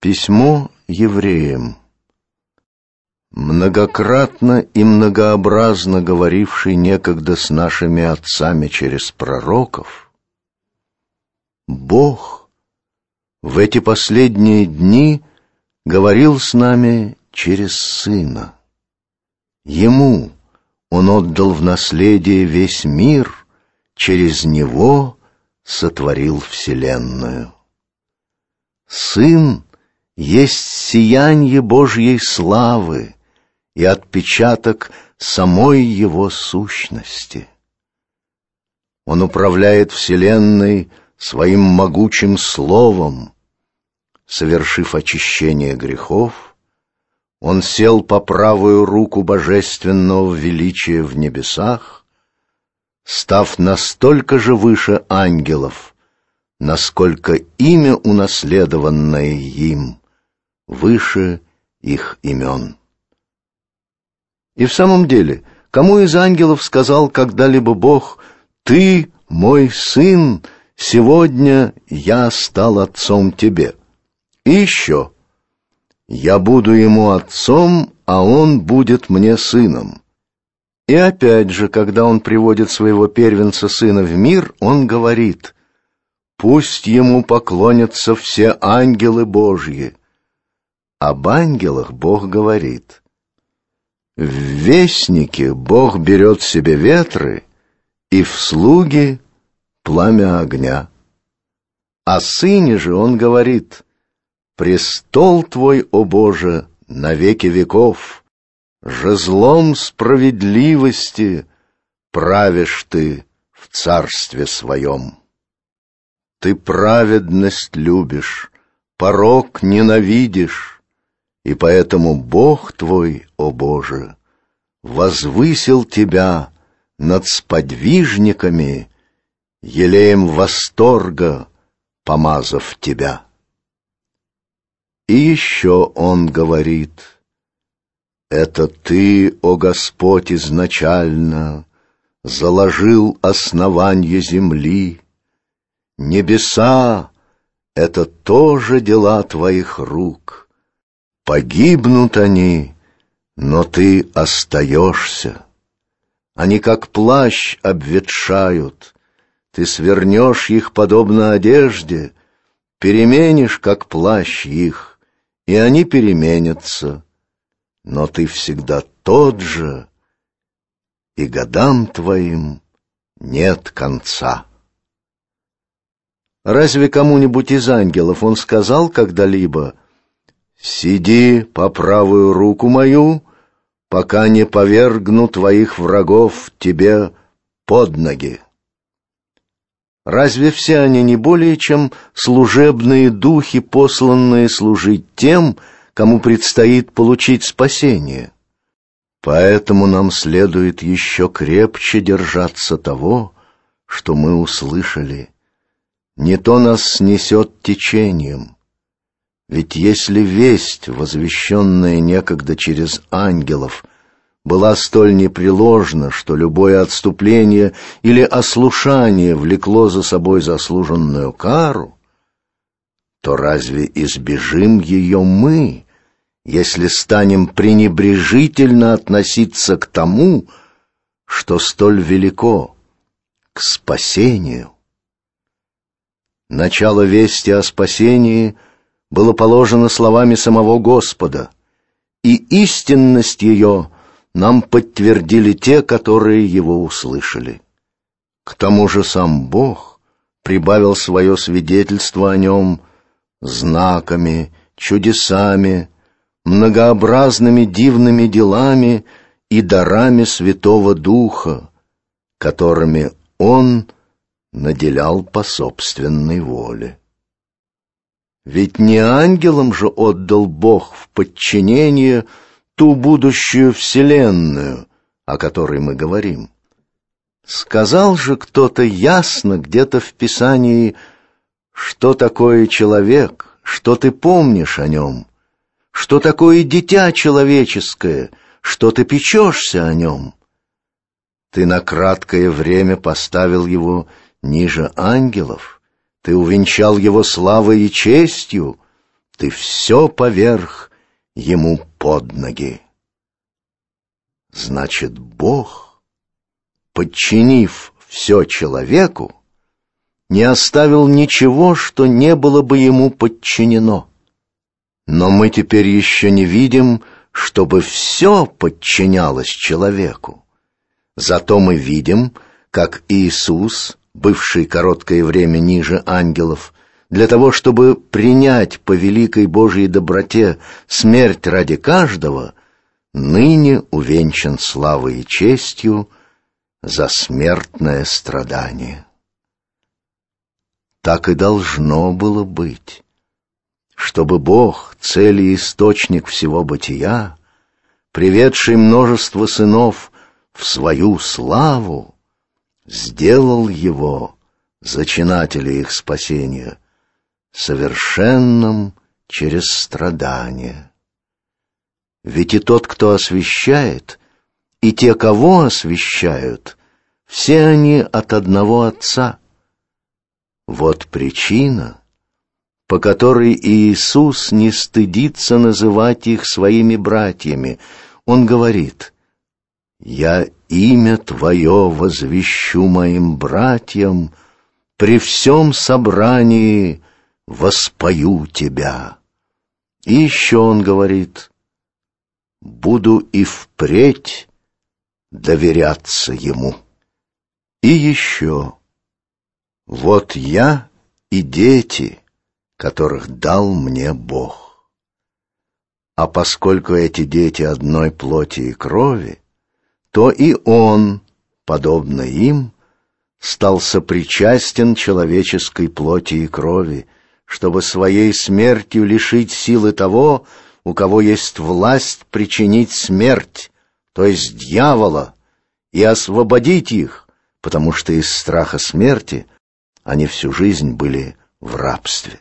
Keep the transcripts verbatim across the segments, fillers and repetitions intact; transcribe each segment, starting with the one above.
Письмо евреям. Многократно и многообразно говоривший некогда с нашими отцами через пророков, Бог в эти последние дни говорил с нами через Сына. Ему Он отдал в наследие весь мир, через Него сотворил вселенную. Сын есть сиянье Божьей славы и отпечаток самой Его сущности. Он управляет вселенной своим могучим словом. Совершив очищение грехов, Он сел по правую руку божественного величия в небесах, став настолько же выше ангелов, насколько имя, унаследованное им, выше их имен. И в самом деле, кому из ангелов сказал когда-либо Бог: «Ты, мой сын, сегодня я стал отцом тебе»? И еще: «Я буду ему отцом, а он будет мне сыном». И опять же, когда он приводит своего первенца сына в мир, он говорит: «Пусть ему поклонятся все ангелы Божьи». Об ангелах Бог говорит: «В вестнике Бог берет себе ветры, и в слуги пламя огня». О сыне же Он говорит: «Престол твой, о Боже, на веки веков, жезлом справедливости правишь ты в царстве своем». Ты праведность любишь, порок ненавидишь, и поэтому Бог твой, о Боже, возвысил тебя над сподвижниками, елеем восторга помазав тебя. И еще Он говорит: «Это ты, о Господь, изначально заложил основание земли. Небеса — это тоже дела твоих рук. Погибнут они, но ты остаешься. Они как плащ обветшают, ты свернешь их подобно одежде, переменишь как плащ их, и они переменятся. Но ты всегда тот же, и годам твоим нет конца». Разве кому-нибудь из ангелов Он сказал когда-либо: «Сиди по правую руку мою, пока не повергну твоих врагов тебе под ноги»? Разве все они не более чем служебные духи, посланные служить тем, кому предстоит получить спасение? Поэтому нам следует еще крепче держаться того, что мы услышали. Не то нас снесет течением. Ведь если весть, возвещенная некогда через ангелов, была столь непреложна, что любое отступление или ослушание влекло за собой заслуженную кару, то разве избежим ее мы, если станем пренебрежительно относиться к тому, что столь велико, к спасению? Начало вести о спасении было положено словами самого Господа, и истинность ее нам подтвердили те, которые его услышали. К тому же сам Бог прибавил свое свидетельство о нем знаками, чудесами, многообразными дивными делами и дарами Святого Духа, которыми Он наделял по собственной воле. Ведь не ангелам же отдал Бог в подчинение ту будущую вселенную, о которой мы говорим. Сказал же кто-то ясно где-то в Писании, что такое человек, что ты помнишь о нем, что такое дитя человеческое, что ты печешься о нем. Ты на краткое время поставил его ниже ангелов, ты увенчал его славой и честью, ты все поверг ему под ноги. Значит, Бог, подчинив все человеку, не оставил ничего, что не было бы ему подчинено. Но мы теперь еще не видим, чтобы все подчинялось человеку. Зато мы видим, как Иисус, бывший короткое время ниже ангелов, для того, чтобы принять по великой Божьей доброте смерть ради каждого, ныне увенчан славой и честью за смертное страдание. Так и должно было быть, чтобы Бог, цель и источник всего бытия, приведший множество сынов в свою славу, сделал его, зачинателя их спасения, совершенным через страдания. Ведь и тот, кто освящает, и те, кого освящают, все они от одного Отца. Вот причина, по которой Иисус не стыдится называть их своими братьями. Он говорит: «Я имя Твое возвещу моим братьям, при всем собрании воспою Тебя». И еще Он говорит: «Буду и впредь доверяться Ему». И еще: «Вот я и дети, которых дал мне Бог». А поскольку эти дети одной плоти и крови, то и Он, подобно им, стал сопричастен человеческой плоти и крови, чтобы своей смертью лишить силы того, у кого есть власть причинить смерть, то есть дьявола, и освободить их, потому что из страха смерти они всю жизнь были в рабстве.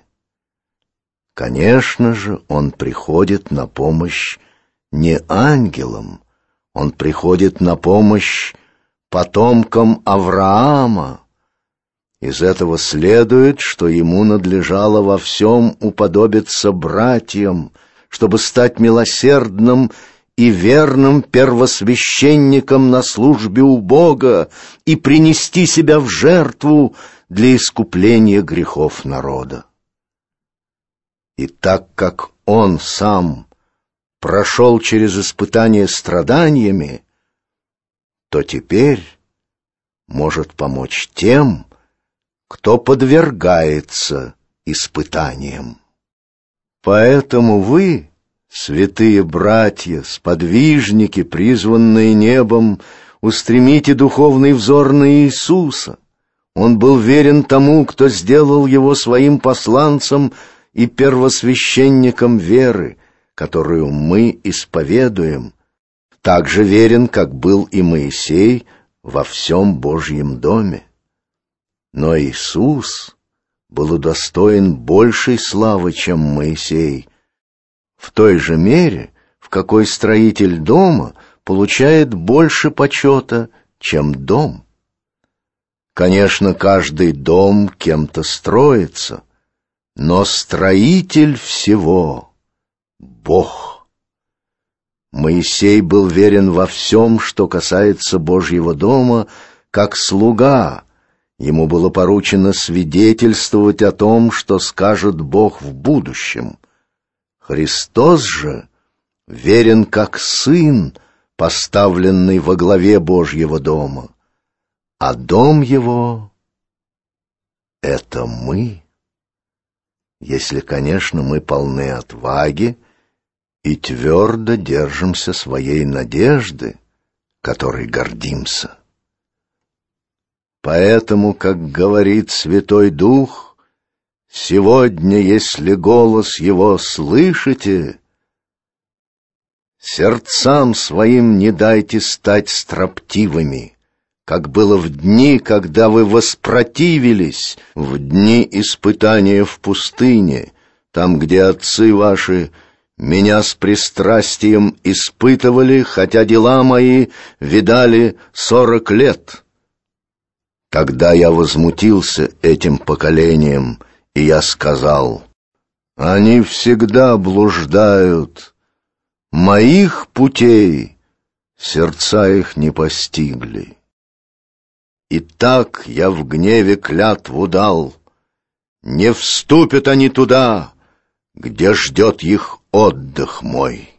Конечно же, Он приходит на помощь не ангелам, Он приходит на помощь потомкам Авраама. Из этого следует, что Ему надлежало во всем уподобиться братьям, чтобы стать милосердным и верным первосвященником на службе у Бога и принести себя в жертву для искупления грехов народа. И так как Он сам прошел через испытания страданиями, то теперь может помочь тем, кто подвергается испытаниям. Поэтому вы, святые братья, сподвижники, призванные небом, устремите духовный взор на Иисуса. Он был верен тому, кто сделал Его своим посланцем и первосвященником веры, которую мы исповедуем, так же верен, как был и Моисей во всем Божьем доме. Но Иисус был удостоен большей славы, чем Моисей, в той же мере, в какой строитель дома получает больше почета, чем дом. Конечно, каждый дом кем-то строится, но строитель всего — Бог. Моисей был верен во всем, что касается Божьего дома, как слуга. Ему было поручено свидетельствовать о том, что скажет Бог в будущем. Христос же верен как сын, поставленный во главе Божьего дома, а дом Его — это мы. Если, конечно, мы полны отваги и твердо держимся своей надежды, которой гордимся. Поэтому, как говорит Святой Дух, сегодня, если голос Его слышите, сердцам своим не дайте стать строптивыми, как было в дни, когда вы воспротивились, в дни испытания в пустыне, там, где отцы ваши меня с пристрастием испытывали, хотя дела мои видали сорок лет. Тогда я возмутился этим поколением, и я сказал: Они всегда блуждают, моих путей сердца их не постигли. И так я в гневе клятву дал, не вступят они туда, где ждет их отдых мой.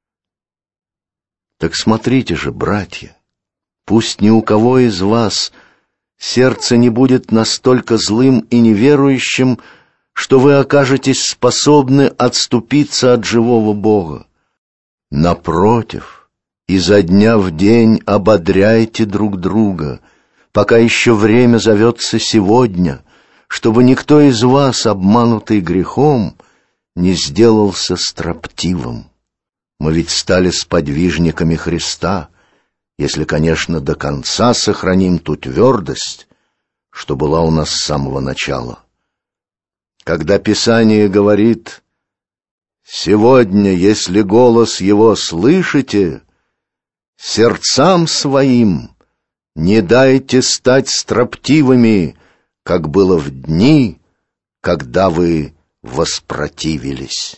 Так смотрите же, братья, пусть ни у кого из вас сердце не будет настолько злым и неверующим, что вы окажетесь способны отступиться от живого Бога. Напротив, изо дня в день ободряйте друг друга, пока еще время зовется сегодня, чтобы никто из вас, обманутый грехом, не сделался строптивым. Мы ведь стали сподвижниками Христа, если, конечно, до конца сохраним ту твердость, что была у нас с самого начала. Когда Писание говорит: «Сегодня, если голос его слышите, сердцам своим не дайте стать строптивыми, как было в дни, когда вы воспротивились».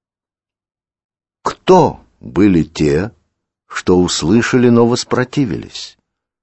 Кто были те, что услышали, но воспротивились?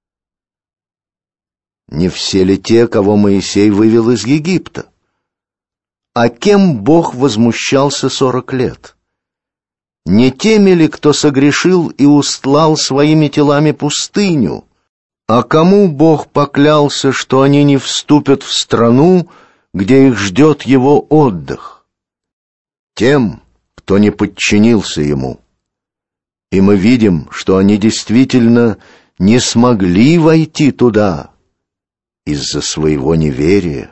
Не все ли те, кого Моисей вывел из Египта? А кем Бог возмущался сорок лет? Не теми ли, кто согрешил и устлал своими телами пустыню? А кому Бог поклялся, что они не вступят в страну, где их ждет его отдых? Тем, кто не подчинился ему. И мы видим, что они действительно не смогли войти туда из-за своего неверия.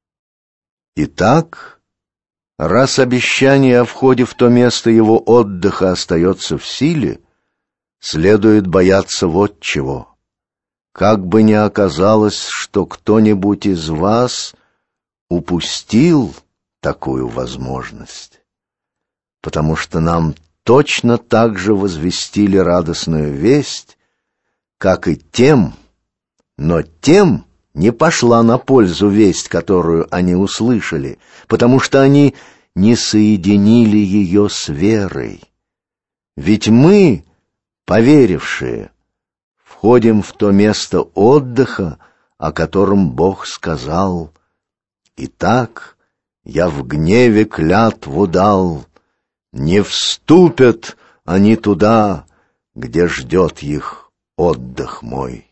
Итак, раз обещание о входе в то место его отдыха остается в силе, следует бояться вот чего. Как бы ни оказалось, что кто-нибудь из вас упустил такую возможность, потому что нам точно так же возвестили радостную весть, как и тем, но тем не пошла на пользу весть, которую они услышали, потому что они не соединили ее с верой. Ведь мы, поверившие, входим в то место отдыха, о котором Бог сказал: «Итак, я в гневе клятву дал, не вступят они туда, где ждет их отдых мой».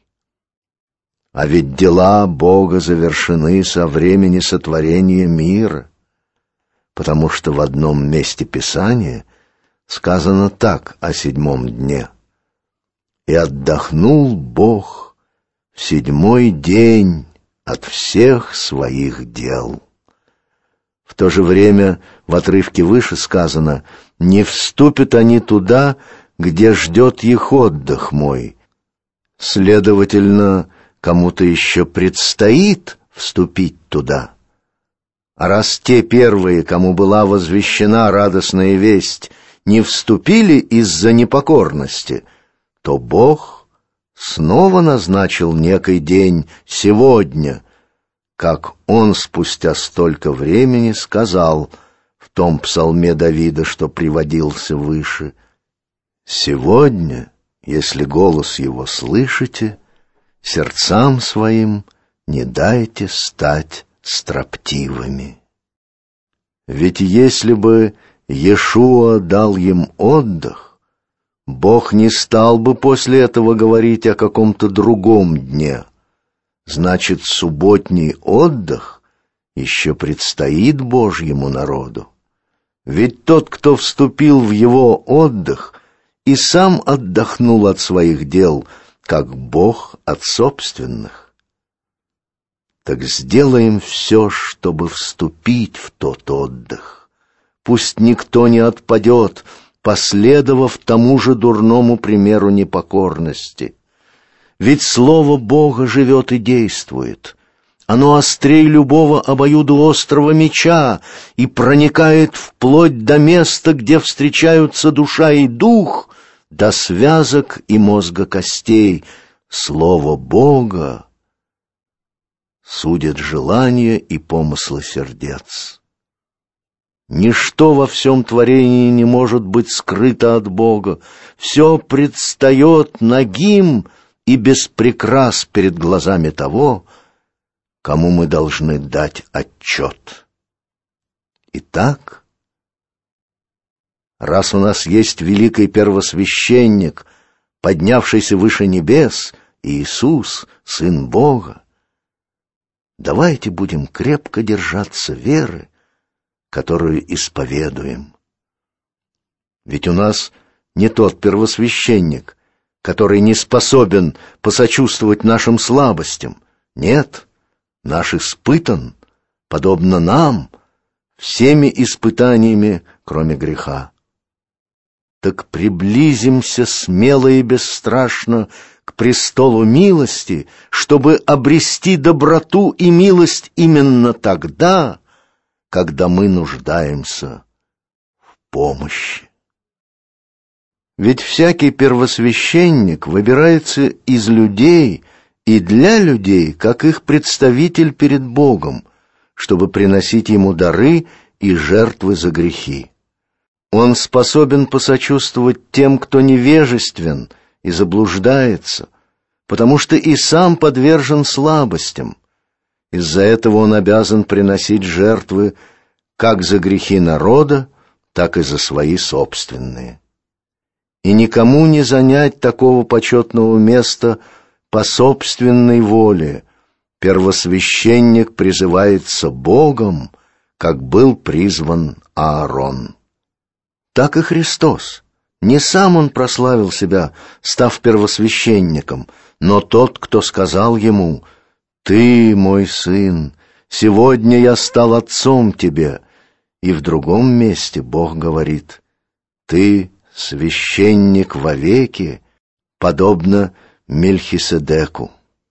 А ведь дела Бога завершены со времени сотворения мира, потому что в одном месте Писания сказано так о седьмом дне: «И отдохнул Бог в седьмой день от всех своих дел». В то же время в отрывке выше сказано: «Не вступят они туда, где ждет их отдых мой». Следовательно, кому-то еще предстоит вступить туда. А раз те первые, кому была возвещена радостная весть, не вступили из-за непокорности, то Бог снова назначил некий день сегодня, как Он спустя столько времени сказал в том псалме Давида, что приводился выше: «Сегодня, если голос его слышите, сердцам своим не дайте стать строптивыми». Ведь если бы Иешуа дал им отдых, Бог не стал бы после этого говорить о каком-то другом дне. Значит, субботний отдых еще предстоит Божьему народу. Ведь тот, кто вступил в его отдых, и сам отдохнул от своих дел, как Бог от собственных. Так сделаем все, чтобы вступить в тот отдых. Пусть никто не отпадет, последовав тому же дурному примеру непокорности. Ведь Слово Бога живет и действует. Оно острей любого обоюдоострого меча и проникает вплоть до места, где встречаются душа и дух, до связок и мозга костей. Слово Бога судит желания и помыслы сердец. Ничто во всем творении не может быть скрыто от Бога. Все предстает нагим и без прикрас перед глазами того, кому мы должны дать отчет. Итак, раз у нас есть великий первосвященник, поднявшийся выше небес, Иисус, Сын Бога, давайте будем крепко держаться веры, которую исповедуем. Ведь у нас не тот первосвященник, который не способен посочувствовать нашим слабостям. Нет, наш испытан, подобно нам, всеми испытаниями, кроме греха. Так приблизимся смело и бесстрашно к престолу милости, чтобы обрести доброту и милость именно тогда, когда мы нуждаемся в помощи. Ведь всякий первосвященник выбирается из людей и для людей, как их представитель перед Богом, чтобы приносить ему дары и жертвы за грехи. Он способен посочувствовать тем, кто невежествен и заблуждается, потому что и сам подвержен слабостям. Из-за этого он обязан приносить жертвы как за грехи народа, так и за свои собственные. И никому не занять такого почетного места по собственной воле. Первосвященник призывается Богом, как был призван Аарон. Так и Христос. Не сам он прославил себя, став первосвященником, но тот, кто сказал ему: «Ты, мой сын, сегодня я стал отцом тебе». И в другом месте Бог говорит: «Ты священник вовеки, подобно Мельхиседеку».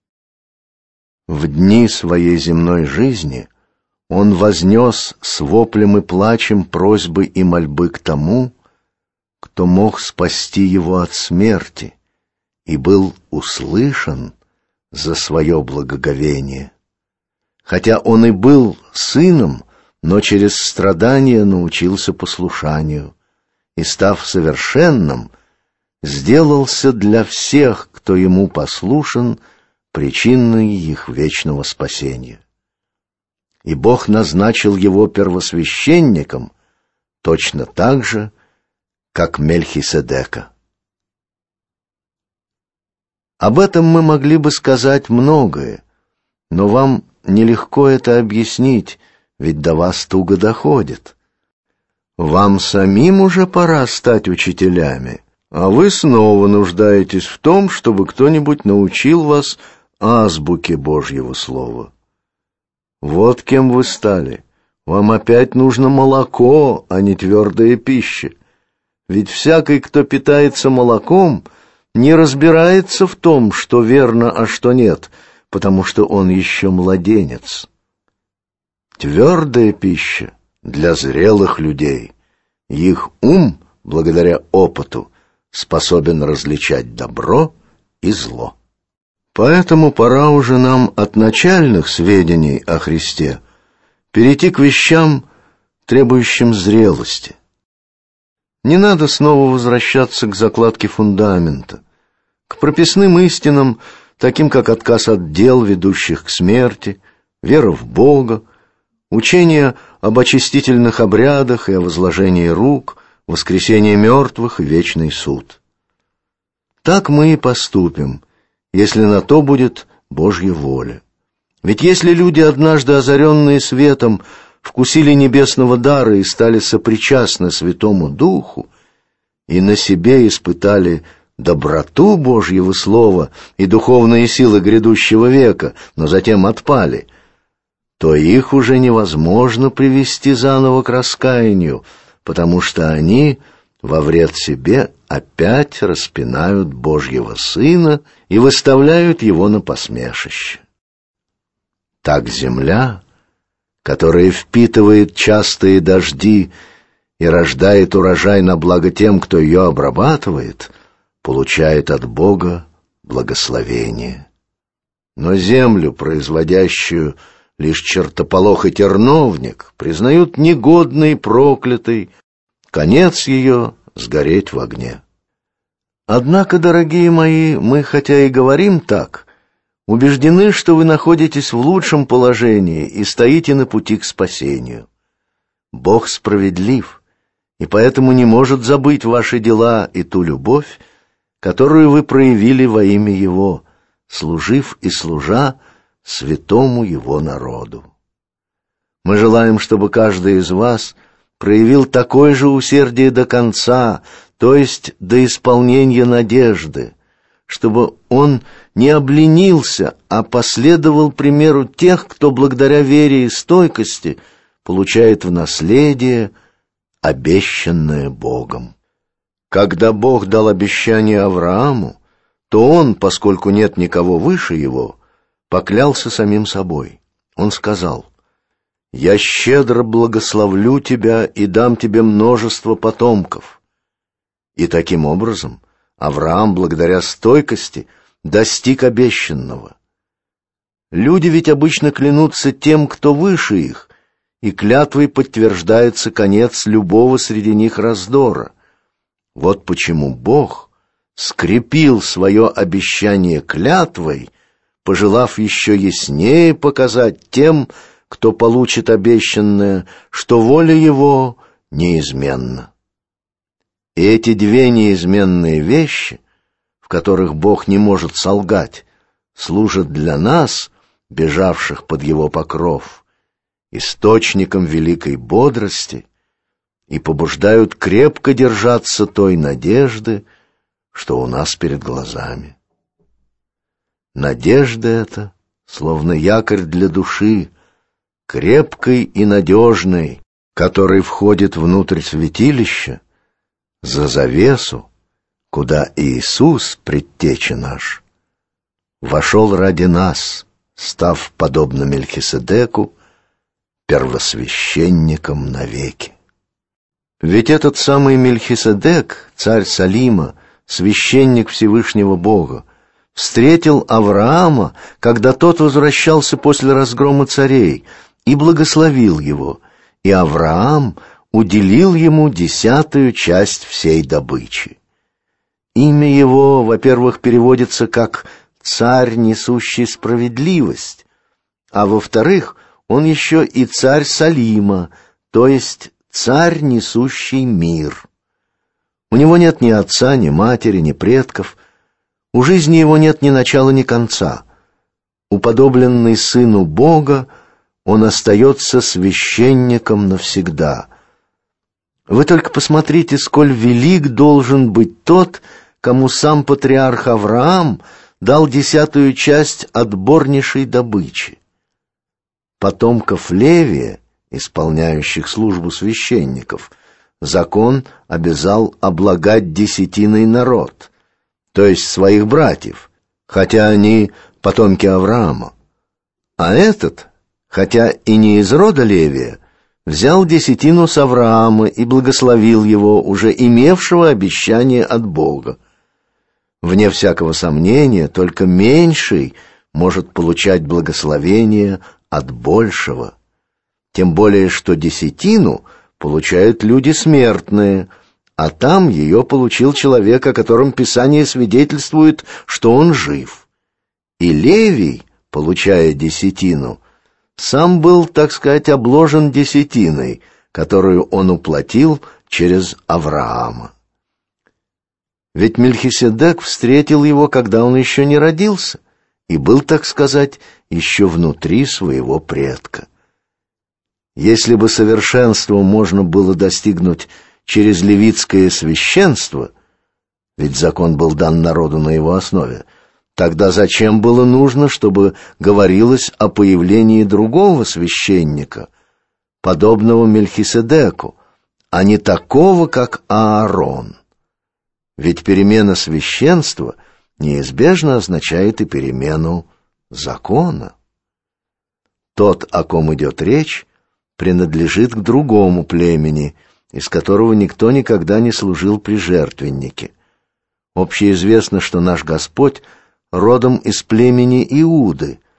В дни своей земной жизни он вознес с воплем и плачем просьбы и мольбы к тому, кто мог спасти его от смерти, и был услышан за свое благоговение. Хотя он и был сыном, но через страдания научился послушанию, и, став совершенным, сделался для всех, кто ему послушен, причиной их вечного спасения. И Бог назначил его первосвященником точно так же, как Мельхиседека. Об этом мы могли бы сказать многое, но вам нелегко это объяснить, ведь до вас туго доходит. Вам самим уже пора стать учителями, а вы снова нуждаетесь в том, чтобы кто-нибудь научил вас азбуке Божьего Слова. Вот кем вы стали. Вам опять нужно молоко, а не твердая пища. Ведь всякий, кто питается молоком, не разбирается в том, что верно, а что нет, потому что он еще младенец. Твердая пища для зрелых людей. Их ум, благодаря опыту, способен различать добро и зло. Поэтому пора уже нам от начальных сведений о Христе перейти к вещам, требующим зрелости. Не надо снова возвращаться к закладке фундамента, к прописным истинам, таким как отказ от дел, ведущих к смерти, вера в Бога, учение об очистительных обрядах и о возложении рук, воскресении мертвых и вечный суд. Так мы и поступим, если на то будет Божья воля. Ведь если люди, однажды озаренные светом, вкусили небесного дара и стали сопричастны Святому Духу, и на себе испытали доброту Божьего Слова и духовные силы грядущего века, но затем отпали, то их уже невозможно привести заново к раскаянию, потому что они во вред себе опять распинают Божьего Сына и выставляют Его на посмешище. Так земля, которая впитывает частые дожди и рождает урожай на благо тем, кто ее обрабатывает, получает от Бога благословение. Но землю, производящую лишь чертополох и терновник признают негодной и проклятой, конец ее — сгореть в огне. Однако, дорогие мои, мы, хотя и говорим так, убеждены, что вы находитесь в лучшем положении и стоите на пути к спасению. Бог справедлив, и поэтому не может забыть ваши дела и ту любовь, которую вы проявили во имя Его, служив и служа святому Его народу. Мы желаем, чтобы каждый из вас проявил такое же усердие до конца, то есть до исполнения надежды, чтобы он не обленился, а последовал примеру тех, кто благодаря вере и стойкости получает в наследие обещанное Богом. Когда Бог дал обещание Аврааму, то он, поскольку нет никого выше его, поклялся самим собой. Он сказал: «Я щедро благословлю тебя и дам тебе множество потомков». И таким образом Авраам, благодаря стойкости, достиг обещанного. Люди ведь обычно клянутся тем, кто выше их, и клятвой подтверждается конец любого среди них раздора. Вот почему Бог скрепил свое обещание клятвой, пожелав еще яснее показать тем, кто получит обещанное, что воля Его неизменна. И эти две неизменные вещи, в которых Бог не может солгать, служат для нас, бежавших под Его покров, источником великой бодрости и побуждают крепко держаться той надежды, что у нас перед глазами. Надежда эта, словно якорь для души, крепкой и надежной, который входит внутрь святилища, за завесу, куда Иисус, предтеча наш, вошел ради нас, став подобно Мельхиседеку, первосвященником навеки. Ведь этот самый Мельхиседек, царь Салима, священник Всевышнего Бога, встретил Авраама, когда тот возвращался после разгрома царей, и благословил его, и Авраам уделил ему десятую часть всей добычи. Имя его, во-первых, переводится как «царь, несущий справедливость», а во-вторых, он еще и царь Салима, то есть царь, несущий мир. У него нет ни отца, ни матери, ни предков, у жизни его нет ни начала, ни конца. Уподобленный сыну Бога, он остается священником навсегда. Вы только посмотрите, сколь велик должен быть тот, кому сам патриарх Авраам дал десятую часть отборнейшей добычи. Потомков Левия, исполняющих службу священников, закон обязал облагать десятиной народ, то есть своих братьев, хотя они потомки Авраама. А этот, хотя и не из рода Левия, взял десятину с Авраама и благословил его, уже имевшего обещание от Бога. Вне всякого сомнения, только меньший может получать благословение от большего. Тем более, что десятину получают люди смертные, а там ее получил человек, о котором Писание свидетельствует, что он жив. И Левий, получая десятину, сам был, так сказать, обложен десятиной, которую он уплатил через Авраама. Ведь Мельхиседек встретил его, когда он еще не родился, и был, так сказать, еще внутри своего предка. Если бы совершенство можно было достигнуть через левитское священство, ведь закон был дан народу на его основе, тогда зачем было нужно, чтобы говорилось о появлении другого священника, подобного Мельхиседеку, а не такого, как Аарон? Ведь перемена священства неизбежно означает и перемену закона. Тот, о ком идет речь, принадлежит к другому племени, из которого никто никогда не служил при жертвеннике. Общеизвестно, что наш Господь родом из племени Иуды,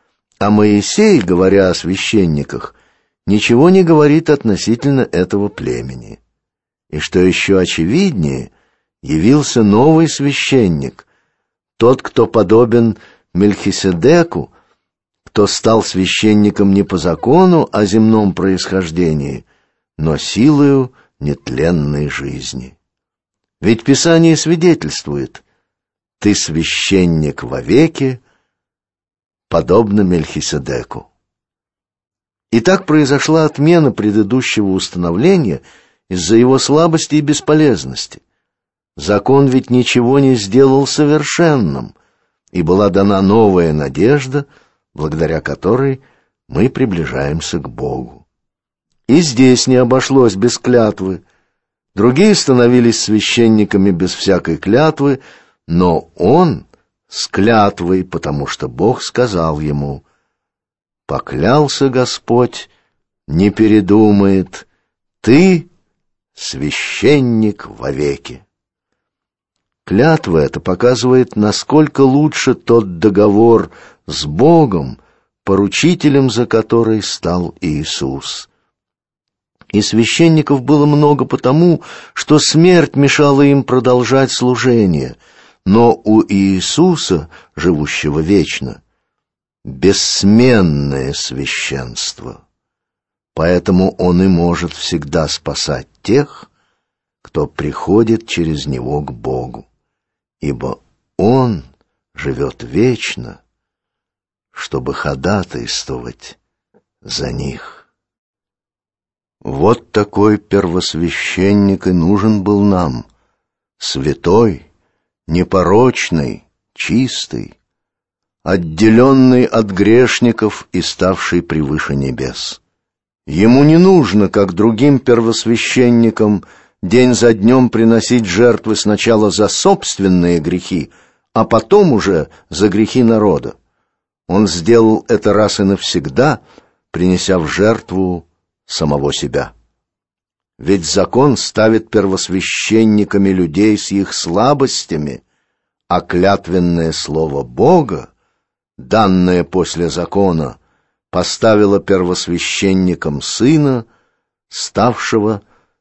А Моисей, говоря о священниках, ничего не говорит относительно этого племени. И что еще очевиднее, явился новый священник, тот, кто подобен Мельхиседеку, кто стал священником не по закону о земном происхождении, но силою нетленной жизни. Ведь Писание свидетельствует: «Ты священник вовеки, подобно Мельхиседеку». И так произошла отмена предыдущего установления из-за его слабости и бесполезности. Закон ведь ничего не сделал совершенным, и была дана новая надежда, благодаря которой мы приближаемся к Богу. И здесь не обошлось без клятвы. Другие становились священниками без всякой клятвы, но он с клятвой, потому что Бог сказал ему: «Поклялся Господь, не передумает, ты священник вовеки». Клятва эта показывает, насколько лучше тот договор с Богом, поручителем за который стал Иисус. И священников было много потому, что смерть мешала им продолжать служение, но у Иисуса, живущего вечно, бессменное священство. Поэтому Он и может всегда спасать тех, кто приходит через Него к Богу, ибо Он живет вечно, чтобы ходатайствовать за них. Вот такой первосвященник и нужен был нам, святой, непорочный, чистый, отделенный от грешников и ставший превыше небес. Ему не нужно, как другим первосвященникам, день за днем приносить жертвы сначала за собственные грехи, а потом уже за грехи народа. Он сделал это раз и навсегда, принеся в жертву самого себя. Ведь закон ставит первосвященниками людей с их слабостями, а клятвенное слово Бога, данное после закона, поставило первосвященником Сына, ставшего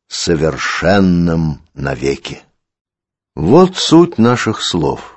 совершенным навеки. Вот суть наших слов.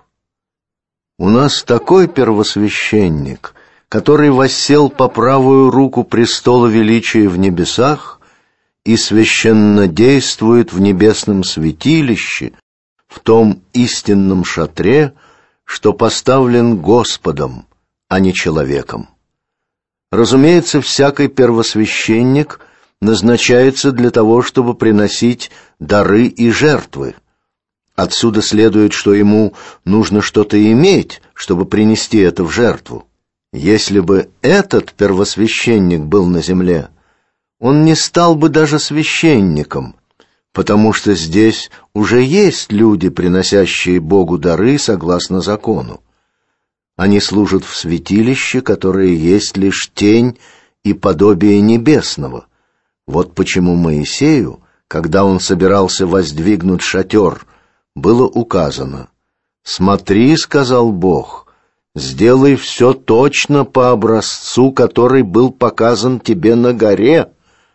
У нас такой первосвященник, который воссел по правую руку престола величия в небесах и священно действует в небесном святилище, в том истинном шатре, что поставлен Господом, а не человеком. Разумеется, всякий первосвященник назначается для того, чтобы приносить дары и жертвы. Отсюда следует, что ему нужно что-то иметь, чтобы принести это в жертву. Если бы этот первосвященник был на земле, он не стал бы даже священником, потому что здесь уже есть люди, приносящие Богу дары согласно закону. Они служат в святилище, которое есть лишь тень и подобие небесного. Вот почему Моисею, когда он собирался воздвигнуть шатер, было указано: «Смотри, — сказал Бог, — сделай все точно по образцу, который был показан тебе на горе».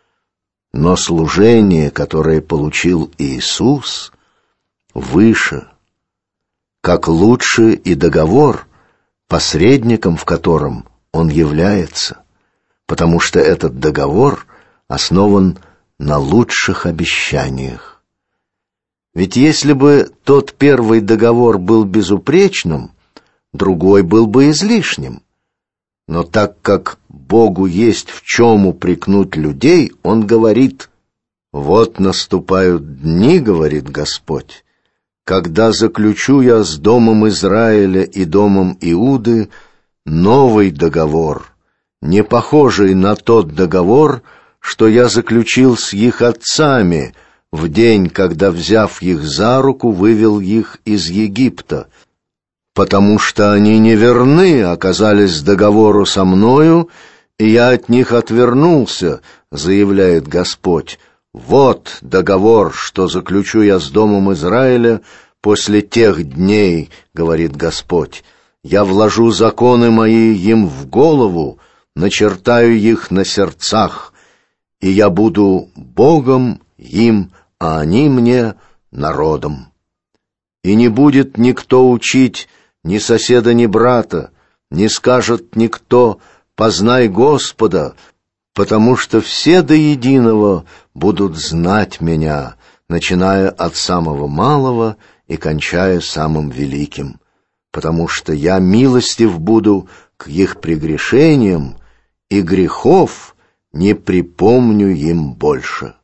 Но служение, которое получил Иисус, выше, как лучше и договор, посредником в котором Он является, потому что этот договор основан на лучших обещаниях. Ведь если бы тот первый договор был безупречным, другой был бы излишним. Но так как Богу есть в чем упрекнуть людей, Он говорит: «Вот наступают дни, — говорит Господь, — когда заключу я с домом Израиля и домом Иуды новый договор, не похожий на тот договор, что я заключил с их отцами в день, когда, взяв их за руку, вывел их из Египта, потому что они неверны оказались договору со мною, и я от них отвернулся, заявляет Господь. Вот договор, что заключу я с домом Израиля после тех дней, говорит Господь, Я вложу законы мои им в голову, начертаю их на сердцах, и я буду Богом им, а они мне народом. И не будет никто учить ни соседа, ни брата, не скажет никто: познай Господа, потому что все до единого будут знать меня, начиная от самого малого и кончая самым великим, потому что я милостив буду к их прегрешениям, и грехов не припомню им больше.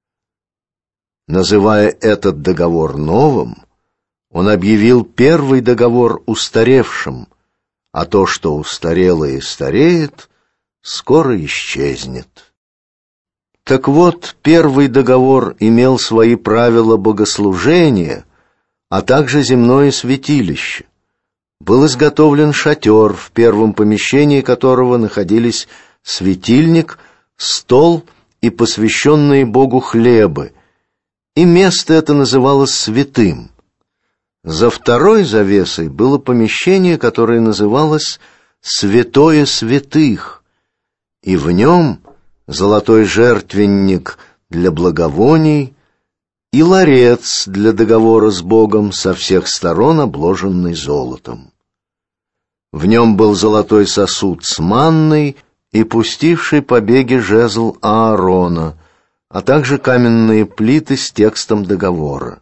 Называя этот договор новым, он объявил первый договор устаревшим, а то, что устарело и стареет, скоро исчезнет. Так вот, первый договор имел свои правила богослужения, а также земное святилище. Был изготовлен шатер, в первом помещении которого находились светильник, стол и посвященные Богу хлебы, и место это называлось святым. За второй завесой было помещение, которое называлось «Святое святых», и в нем золотой жертвенник для благовоний и ларец для договора с Богом, со всех сторон обложенный золотом. В нем был золотой сосуд с манной и пустивший побеги жезл Аарона, а также каменные плиты с текстом договора.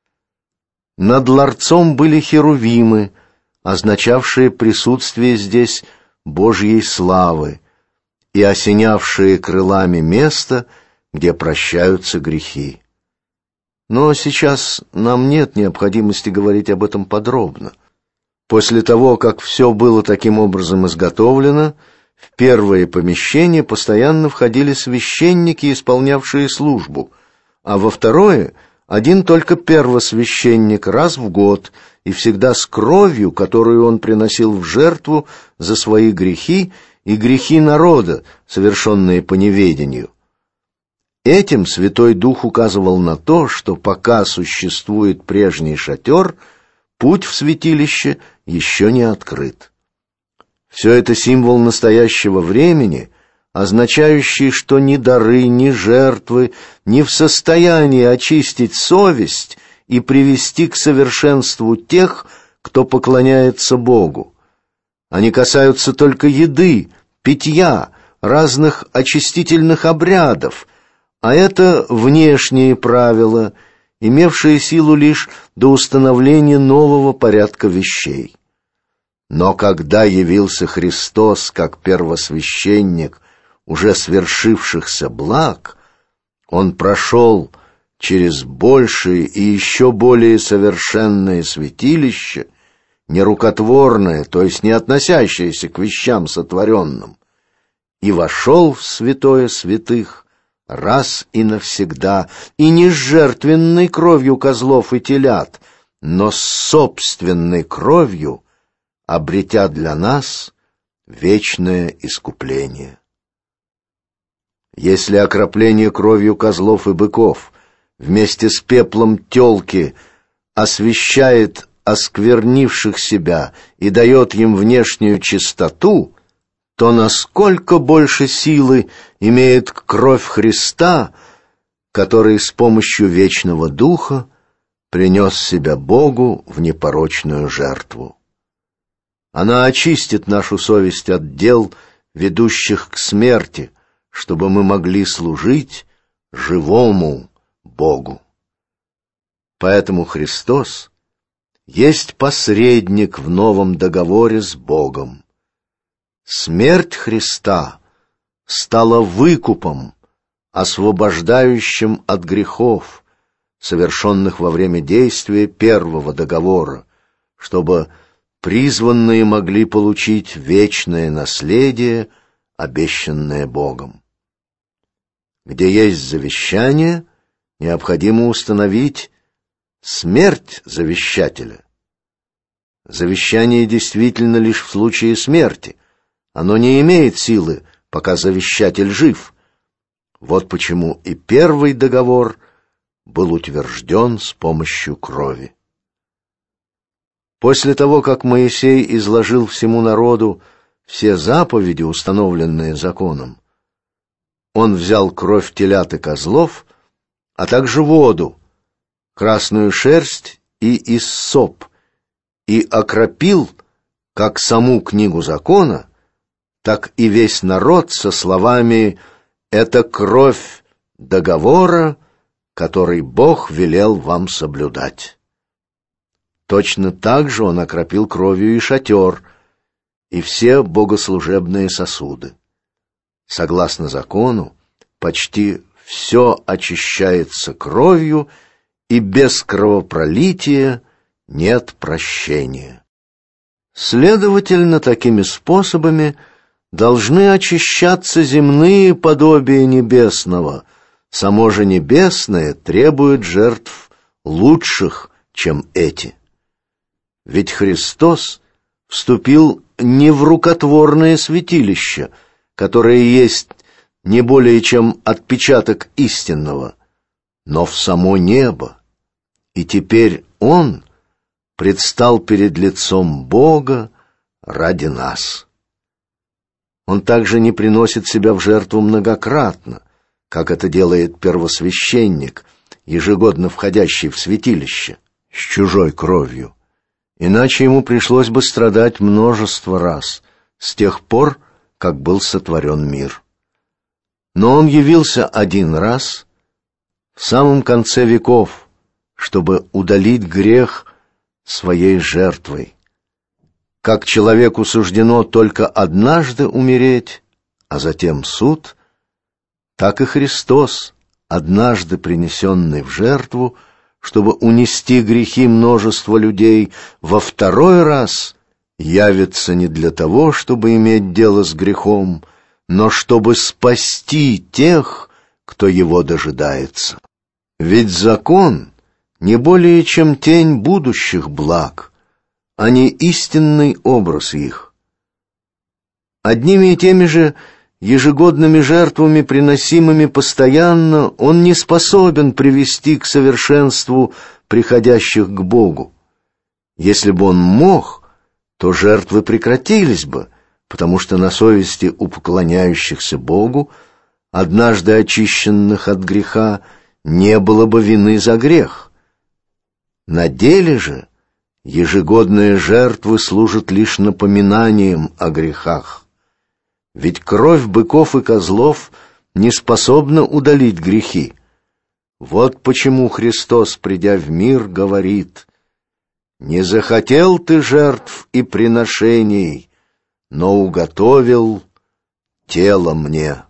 Над ларцом были херувимы, означавшие присутствие здесь Божьей славы, и осенявшие крылами место, где прощаются грехи. Но сейчас нам нет необходимости говорить об этом подробно. После того, как все было таким образом изготовлено, в первое помещение постоянно входили священники, исполнявшие службу, а во второе — один только первосвященник раз в год, и всегда с кровью, которую он приносил в жертву за свои грехи и грехи народа, совершенные по неведению. Этим Святой Дух указывал на то, что пока существует прежний шатер, путь в святилище еще не открыт. Все это символ настоящего времени, означающий, что ни дары, ни жертвы не в состоянии очистить совесть и привести к совершенству тех, кто поклоняется Богу. Они касаются только еды, питья, разных очистительных обрядов, а это внешние правила, имевшие силу лишь до установления нового порядка вещей. Но когда явился Христос как первосвященник уже свершившихся благ, Он прошел через большее и еще более совершенное святилище, нерукотворное, то есть не относящееся к вещам сотворенным, и вошел в святое святых раз и навсегда, и не с жертвенной кровью козлов и телят, но с собственной кровью, обретя для нас вечное искупление. Если окропление кровью козлов и быков вместе с пеплом тёлки освящает осквернивших себя и дает им внешнюю чистоту, то насколько больше силы имеет кровь Христа, который с помощью вечного Духа принес себя Богу в непорочную жертву. Она очистит нашу совесть от дел, ведущих к смерти, чтобы мы могли служить живому Богу. Поэтому Христос есть посредник в новом договоре с Богом. Смерть Христа стала выкупом, освобождающим от грехов, совершенных во время действия первого договора, чтобы призванные могли получить вечное наследие, обещанное Богом. Где есть завещание, необходимо установить смерть завещателя. Завещание действительно лишь в случае смерти. Оно не имеет силы, пока завещатель жив. Вот почему и первый договор был утвержден с помощью крови. После того, как Моисей изложил всему народу все заповеди, установленные законом, он взял кровь телят и козлов, а также воду, красную шерсть и иссоп, и окропил как саму книгу закона, так и весь народ со словами «Это кровь договора, который Бог велел вам соблюдать». Точно так же он окропил кровью и шатер, и все богослужебные сосуды. Согласно закону, почти все очищается кровью, и без кровопролития нет прощения. Следовательно, такими способами должны очищаться земные подобия небесного. Само же небесное требует жертв лучших, чем эти. Ведь Христос вступил не в рукотворное святилище, которое есть не более чем отпечаток истинного, но в само небо, и теперь Он предстал перед лицом Бога ради нас. Он также не приносит себя в жертву многократно, как это делает первосвященник, ежегодно входящий в святилище с чужой кровью. Иначе ему пришлось бы страдать множество раз, с тех пор, как был сотворен мир. Но он явился один раз, в самом конце веков, чтобы удалить грех своей жертвой. Как человеку суждено только однажды умереть, а затем суд, так и Христос, однажды принесенный в жертву, чтобы унести грехи множества людей, во второй раз явится не для того, чтобы иметь дело с грехом, но чтобы спасти тех, кто его дожидается. Ведь закон не более чем тень будущих благ, а не истинный образ их. Одними и теми же ежегодными жертвами, приносимыми постоянно, он не способен привести к совершенству приходящих к Богу. Если бы он мог, то жертвы прекратились бы, потому что на совести у поклоняющихся Богу, однажды очищенных от греха, не было бы вины за грех. На деле же ежегодные жертвы служат лишь напоминанием о грехах. Ведь кровь быков и козлов не способна удалить грехи. Вот почему Христос, придя в мир, говорит: «Не захотел ты жертв и приношений, но уготовил тело мне».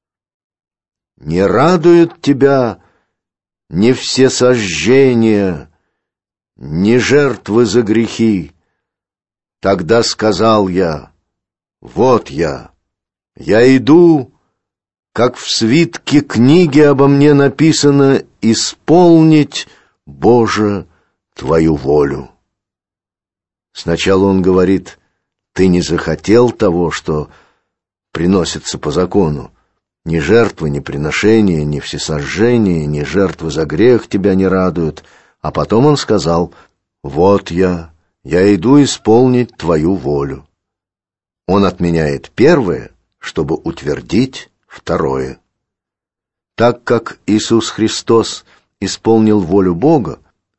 Не радует тебя ни всесожжения, ни жертвы за грехи. Тогда сказал я: вот я, я иду, как в свитке книги обо мне написано, исполнить, Боже, Твою волю. Сначала он говорит: ты не захотел того, что приносится по закону. Ни жертвы, ни приношения, ни всесожжения, ни жертвы за грех тебя не радуют. А потом он сказал: вот я, я иду исполнить Твою волю. Он отменяет первое, чтобы утвердить второе. Так как Иисус Христос исполнил волю Бога,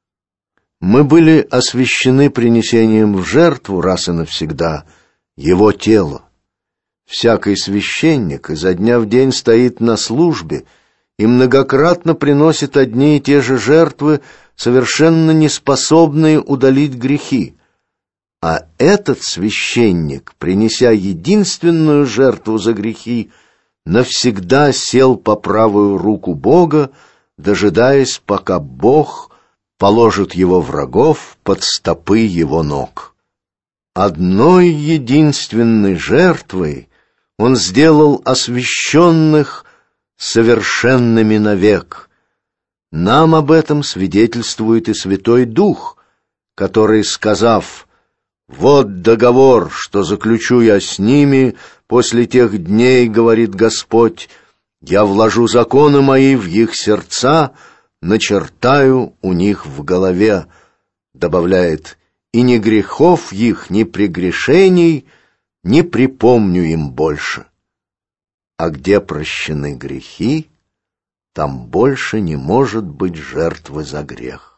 мы были освящены принесением в жертву раз и навсегда Его тела. Всякий священник изо дня в день стоит на службе и многократно приносит одни и те же жертвы, совершенно неспособные удалить грехи. А этот священник, принеся единственную жертву за грехи, навсегда сел по правую руку Бога, дожидаясь, пока Бог положит его врагов под стопы его ног. Одной единственной жертвой он сделал освященных совершенными навек. Нам об этом свидетельствует и Святой Дух, который, сказав: «Вот договор, что заключу я с ними после тех дней, говорит Господь, я вложу законы мои в их сердца, начертаю у них в голове», добавляет: и ни грехов их, ни прегрешений не припомню им больше. А где прощены грехи, там больше не может быть жертвы за грех.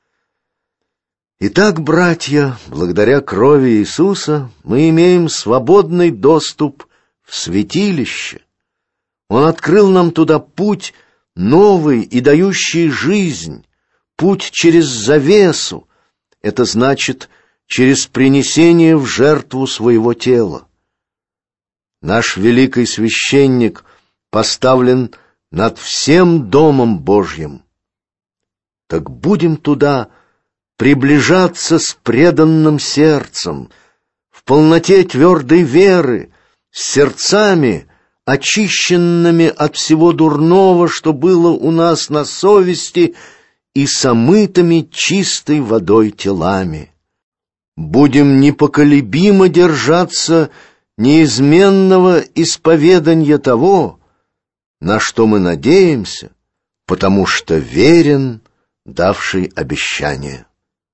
Итак, братья, благодаря крови Иисуса мы имеем свободный доступ в святилище. Он открыл нам туда путь новый и дающий жизнь, путь через завесу, это значит, через принесение в жертву своего тела. Наш великий священник поставлен над всем Домом Божьим. Так будем туда приближаться с преданным сердцем, в полноте твердой веры, с сердцами, очищенными от всего дурного, что было у нас на совести, и с омытыми чистой водой телами. Будем непоколебимо держаться неизменного исповедания того, на что мы надеемся, потому что верен давший обещание.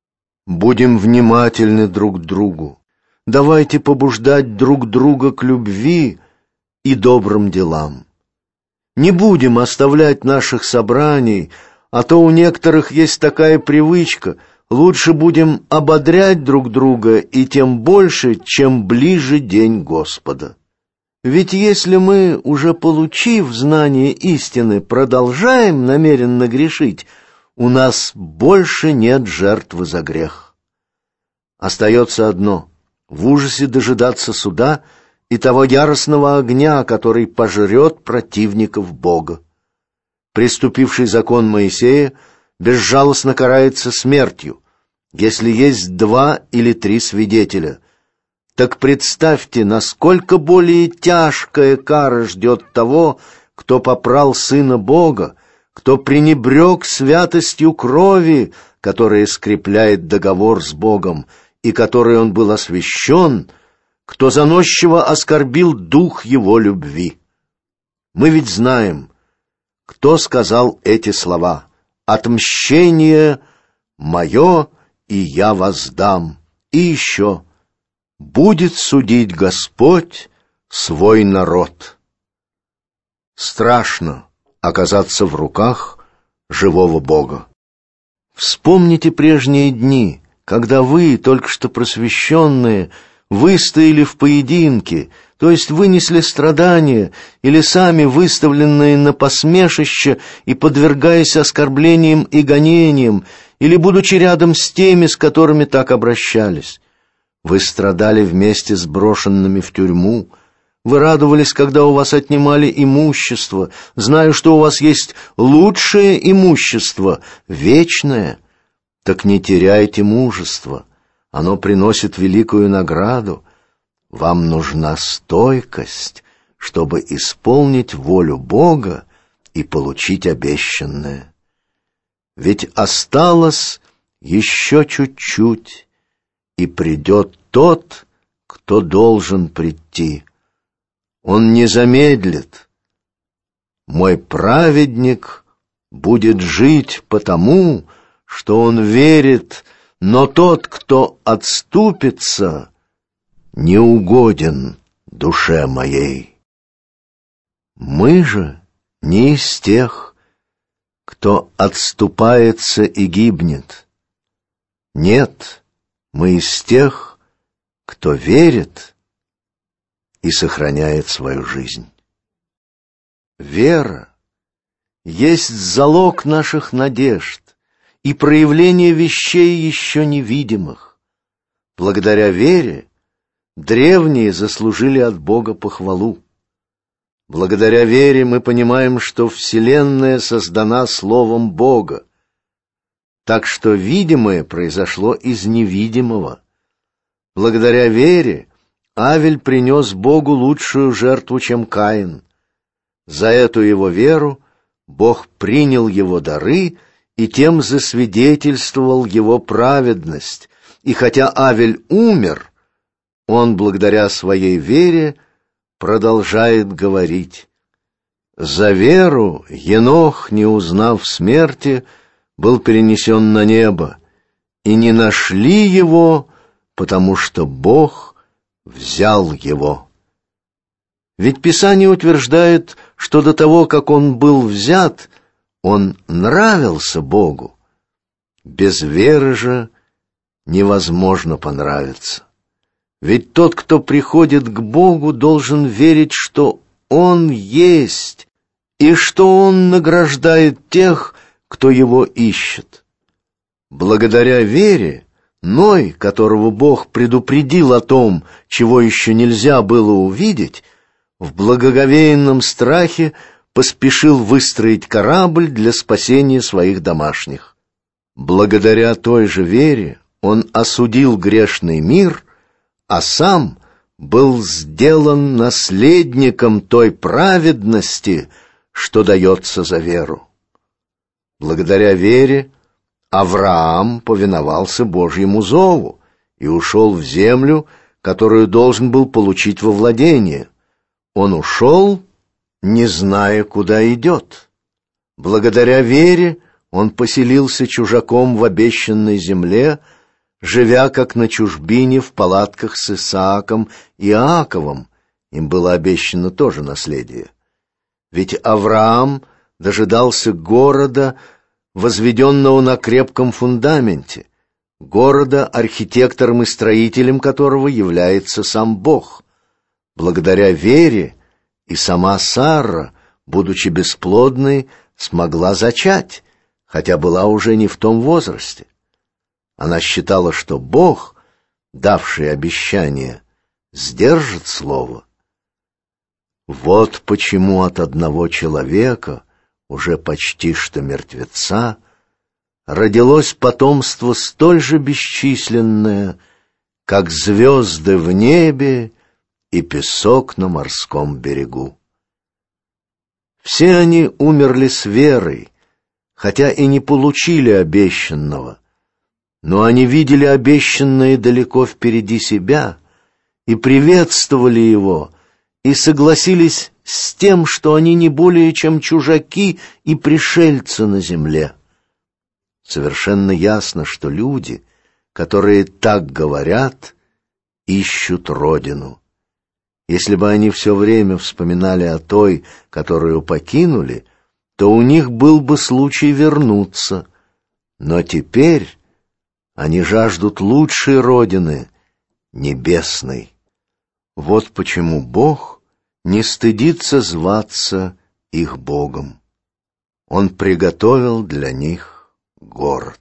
Будем внимательны друг к другу, давайте побуждать друг друга к любви и добрым делам. Не будем оставлять наших собраний, а то у некоторых есть такая привычка: лучше будем ободрять друг друга, и тем больше, чем ближе день Господа. Ведь если мы, уже получив знание истины, продолжаем намеренно грешить, у нас больше нет жертвы за грех. Остается одно — в ужасе дожидаться суда и того яростного огня, который пожрет противников Бога. Преступивший закон Моисея безжалостно карается смертью, если есть два или три свидетеля. Так представьте, насколько более тяжкая кара ждет того, кто попрал Сына Бога, кто пренебрег святостью крови, которая скрепляет договор с Богом, и которой он был освящен, кто заносчиво оскорбил дух его любви. Мы ведь знаем, кто сказал эти слова: «Отмщение мое, и я воздам». И еще: «Будет судить Господь свой народ». Страшно оказаться в руках живого Бога. Вспомните прежние дни, когда вы, только что просвещенные, выстояли в поединке, то есть вынесли страдания, или сами выставленные на посмешище и подвергаясь оскорблениям и гонениям, или будучи рядом с теми, с которыми так обращались. Вы страдали вместе с брошенными в тюрьму, вы радовались, когда у вас отнимали имущество, зная, что у вас есть лучшее имущество, вечное. Так не теряйте мужества, оно приносит великую награду. Вам нужна стойкость, чтобы исполнить волю Бога и получить обещанное. Ведь осталось еще чуть-чуть, и придет тот, кто должен прийти. Он не замедлит. Мой праведник будет жить потому, что он верит, но тот, кто отступится, не угоден душе моей. Мы же не из тех, кто отступается и гибнет. Нет, мы из тех, кто верит и сохраняет свою жизнь. Вера есть залог наших надежд и проявление вещей еще невидимых. Благодаря вере древние заслужили от Бога похвалу. Благодаря вере мы понимаем, что Вселенная создана Словом Бога, так что видимое произошло из невидимого. Благодаря вере Авель принес Богу лучшую жертву, чем Каин. За эту его веру Бог принял его дары и тем засвидетельствовал его праведность. И хотя Авель умер, он, благодаря своей вере, продолжает говорить: «За веру Енох, не узнав смерти, был перенесен на небо, и не нашли его потому что Бог взял его. Ведь Писание утверждает, что до того, как он был взят, он нравился Богу. Без веры же невозможно понравиться. Ведь тот, кто приходит к Богу, должен верить, что Он есть, и что Он награждает тех, кто Его ищет. Благодаря вере Ной, которого Бог предупредил о том, чего еще нельзя было увидеть, в благоговейном страхе поспешил выстроить корабль для спасения своих домашних. Благодаря той же вере он осудил грешный мир, а сам был сделан наследником той праведности, что дается за веру. Благодаря вере Авраам повиновался Божьему зову и ушел в землю, которую должен был получить во владение. Он ушел, не зная, куда идет. Благодаря вере он поселился чужаком в обещанной земле, живя как на чужбине в палатках с Исааком и Иаковом. Им было обещано тоже наследие. Ведь Авраам дожидался города, возведенного на крепком фундаменте, города, архитектором и строителем которого является сам Бог. Благодаря вере и сама Сара, будучи бесплодной, смогла зачать, хотя была уже не в том возрасте. Она считала, что Бог, давший обещание, сдержит слово. Вот почему от одного человека, уже почти что мертвеца, родилось потомство столь же бесчисленное, как звезды в небе и песок на морском берегу. Все они умерли с верой, хотя и не получили обещанного, но они видели обещанное далеко впереди себя и приветствовали его, и согласились с тем, что они не более чем чужаки и пришельцы на земле. Совершенно ясно, что люди, которые так говорят, ищут родину. Если бы они все время вспоминали о той, которую покинули, то у них был бы случай вернуться. Но теперь они жаждут лучшей родины, небесной. Вот почему Бог не стыдится зваться их Богом. Он приготовил для них город.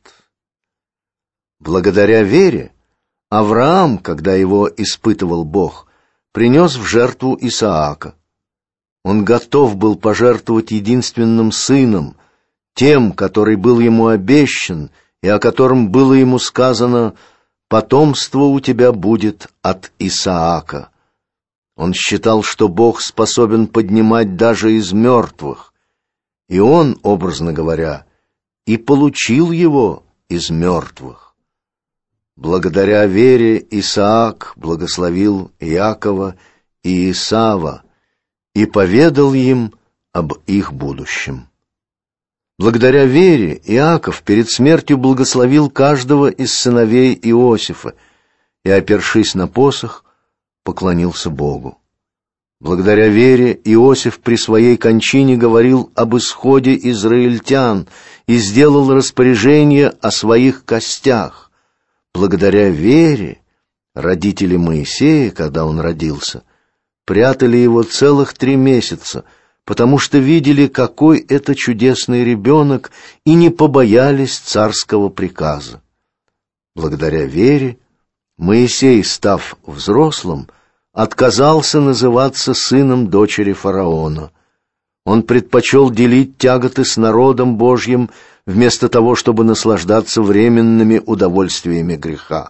Благодаря вере Авраам, когда его испытывал Бог, принес в жертву Исаака. Он готов был пожертвовать единственным сыном, тем, который был ему обещан, и о котором было ему сказано: «Потомство у тебя будет от Исаака». Он считал, что Бог способен поднимать даже из мертвых, и он, образно говоря, и получил его из мертвых. Благодаря вере Исаак благословил Иакова и Исава и поведал им об их будущем. Благодаря вере Иаков перед смертью благословил каждого из сыновей Иосифа и, опершись на посох, поклонился Богу. Благодаря вере Иосиф при своей кончине говорил об исходе израильтян и сделал распоряжение о своих костях. Благодаря вере родители Моисея, когда он родился, прятали его целых три месяца, потому что видели, какой это чудесный ребенок, и не побоялись царского приказа. Благодаря вере Моисей, став взрослым, отказался называться сыном дочери фараона. Он предпочел делить тяготы с народом Божьим, вместо того, чтобы наслаждаться временными удовольствиями греха.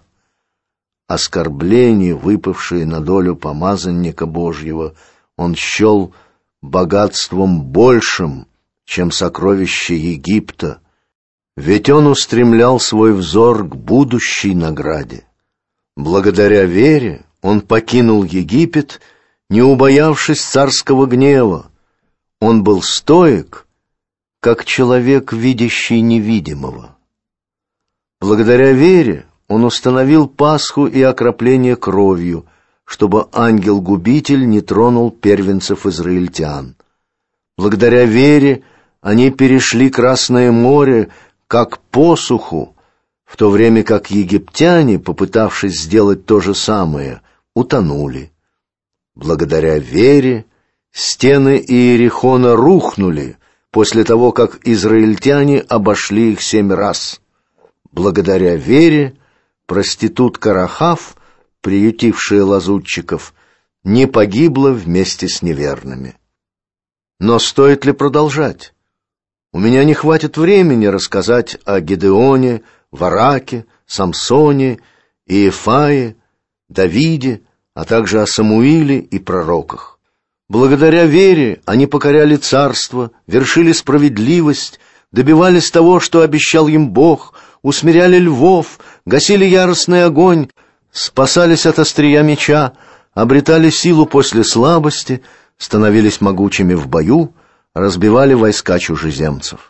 Оскорбления, выпавшие на долю помазанника Божьего, он счел богатством большим, чем сокровища Египта, ведь он устремлял свой взор к будущей награде. Благодаря вере он покинул Египет, не убоявшись царского гнева. Он был стоек, как человек, видящий невидимого. Благодаря вере он установил Пасху и окропление кровью, чтобы ангел-губитель не тронул первенцев израильтян. Благодаря вере они перешли Красное море как посуху, в то время как египтяне, попытавшись сделать то же самое, утонули. Благодаря вере стены Иерихона рухнули после того, как израильтяне обошли их семь раз. Благодаря вере проститутка Рахав, приютившая лазутчиков, не погибла вместе с неверными. Но стоит ли продолжать? У меня не хватит времени рассказать о Гедеоне, Вараке, Самсоне, Иефае, Давиде, а также о Самуиле и пророках. Благодаря вере они покоряли царство, вершили справедливость, добивались того, что обещал им Бог, усмиряли львов, гасили яростный огонь, спасались от острия меча, обретали силу после слабости, становились могучими в бою, разбивали войска чужеземцев.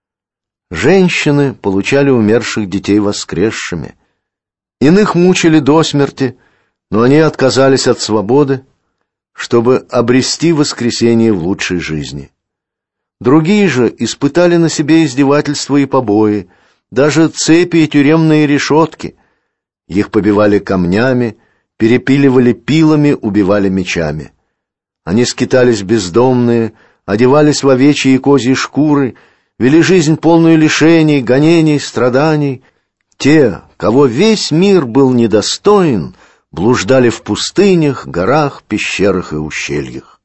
Женщины получали умерших детей воскресшими. Иных мучили до смерти, но они отказались от свободы, чтобы обрести воскресение в лучшей жизни. Другие же испытали на себе издевательства и побои, даже цепи и тюремные решетки. Их побивали камнями, перепиливали пилами, убивали мечами. Они скитались бездомные, одевались в овечьи и козьи шкуры, вели жизнь полную лишений, гонений, страданий. Те, кого весь мир был недостоин, блуждали в пустынях, горах, пещерах и ущельях.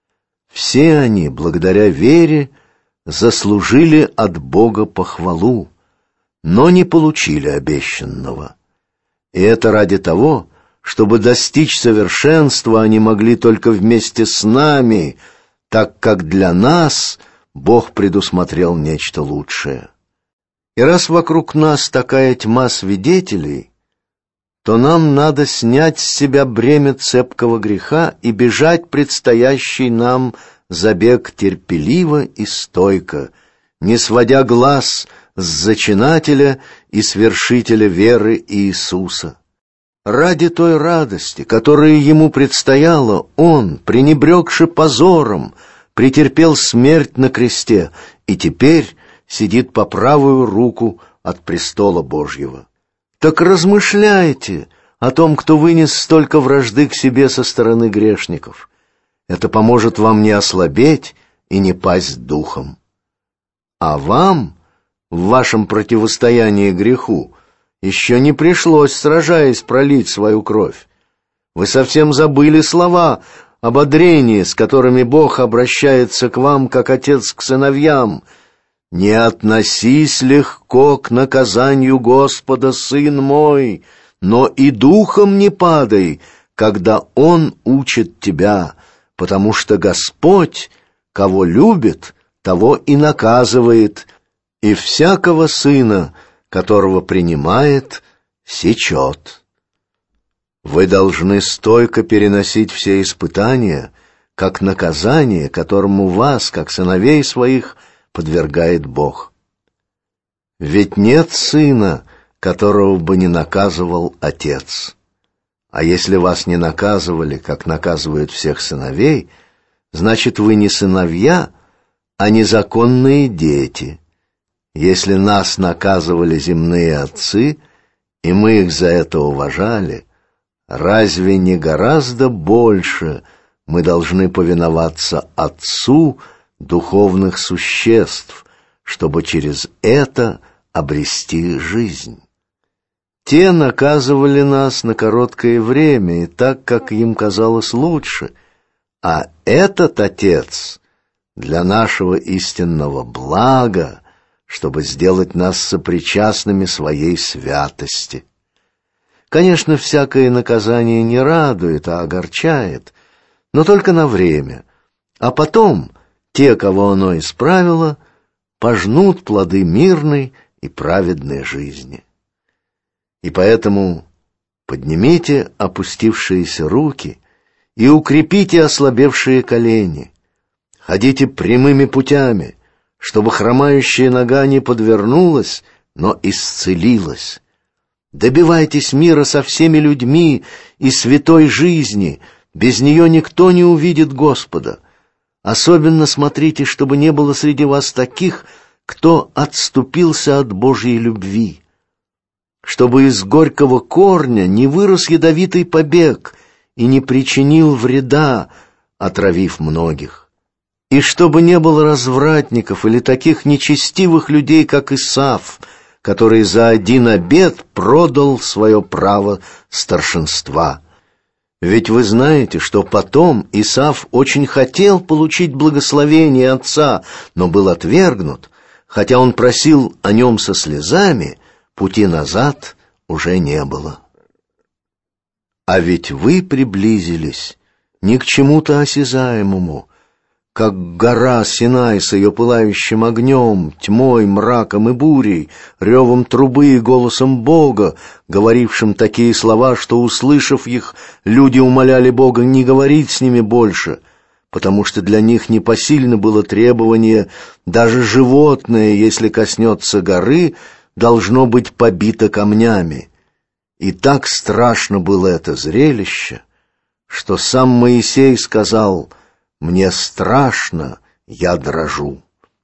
Все они, благодаря вере, заслужили от Бога похвалу, но не получили обещанного. И это ради того, чтобы достичь совершенства, они могли только вместе с нами, так как для нас Бог предусмотрел нечто лучшее. И раз вокруг нас такая тьма свидетелей, то нам надо снять с себя бремя цепкого греха и бежать предстоящий нам забег терпеливо и стойко, не сводя глаз с зачинателя и свершителя веры Иисуса. Ради той радости, которая ему предстояла, он, пренебрегши позором, претерпел смерть на кресте и теперь сидит по правую руку от престола Божьего. Так размышляйте о том, кто вынес столько вражды к себе со стороны грешников. Это поможет вам не ослабеть и не пасть духом. А вам, в вашем противостоянии греху, еще не пришлось, сражаясь, пролить свою кровь. Вы совсем забыли слова ободрения, с которыми Бог обращается к вам, как отец к сыновьям. «Не относись легко к наказанию Господа, сын мой, но и духом не падай, когда Он учит тебя, потому что Господь, кого любит, того и наказывает, и всякого сына, которого принимает, сечет». Вы должны стойко переносить все испытания, как наказание, которому вас, как сыновей своих, подвергает Бог. Ведь нет сына, которого бы не наказывал отец. А если вас не наказывали, как наказывают всех сыновей, значит, вы не сыновья, а незаконные дети. Если нас наказывали земные отцы, и мы их за это уважали, разве не гораздо больше мы должны повиноваться Отцу духовных существ, чтобы через это обрести жизнь? Те наказывали нас на короткое время и так, как им казалось лучше, а этот Отец для нашего истинного блага, чтобы сделать нас сопричастными своей святости. Конечно, всякое наказание не радует, а огорчает, но только на время, а потом те, кого оно исправило, пожнут плоды мирной и праведной жизни. И поэтому поднимите опустившиеся руки и укрепите ослабевшие колени, ходите прямыми путями, чтобы хромающая нога не подвернулась, но исцелилась. Добивайтесь мира со всеми людьми и святой жизни. Без нее никто не увидит Господа. Особенно смотрите, чтобы не было среди вас таких, кто отступился от Божьей любви. Чтобы из горького корня не вырос ядовитый побег и не причинил вреда, отравив многих. И чтобы не было развратников или таких нечестивых людей, как Исав, который за один обед продал свое право старшинства. Ведь вы знаете, что потом Исав очень хотел получить благословение отца, но был отвергнут, хотя он просил о нем со слезами, пути назад уже не было. А ведь вы приблизились не к чему-то осязаемому, как гора Синай с ее пылающим огнем, тьмой, мраком и бурей, ревом трубы и голосом Бога, говорившим такие слова, что, услышав их, люди умоляли Бога не говорить с ними больше, потому что для них непосильно было требование: даже животное, если коснется горы, должно быть побито камнями. И так страшно было это зрелище, что сам Моисей сказал: «Мне страшно, я дрожу».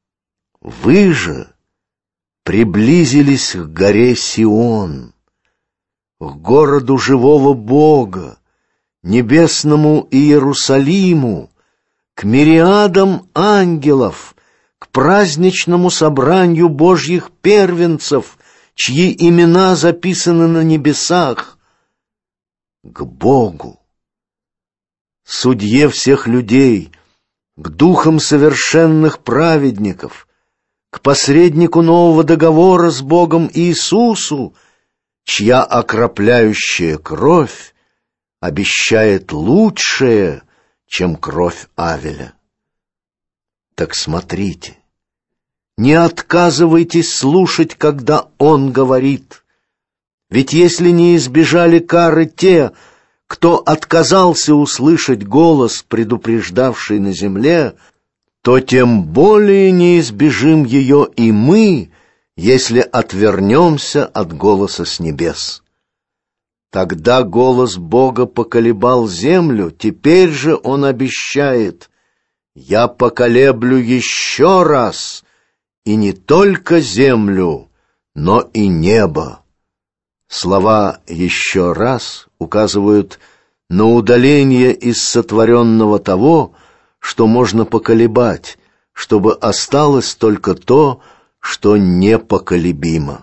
Вы же приблизились к горе Сион, к городу живого Бога, небесному Иерусалиму, к мириадам ангелов, к праздничному собранию Божьих первенцев, чьи имена записаны на небесах, к Богу, судье всех людей, к духам совершенных праведников, к посреднику нового договора с Богом Иисусу, чья окропляющая кровь обещает лучшее, чем кровь Авеля. Так смотрите, не отказывайтесь слушать, когда Он говорит, ведь если не избежали кары те, кто отказался услышать голос, предупреждавший на земле, то тем более не избежим ее и мы, если отвернемся от голоса с небес. Тогда голос Бога поколебал землю, теперь же Он обещает: «Я поколеблю еще раз, и не только землю, но и небо». Слова «еще раз» указывают на удаление из сотворенного того, что можно поколебать, чтобы осталось только то, что непоколебимо.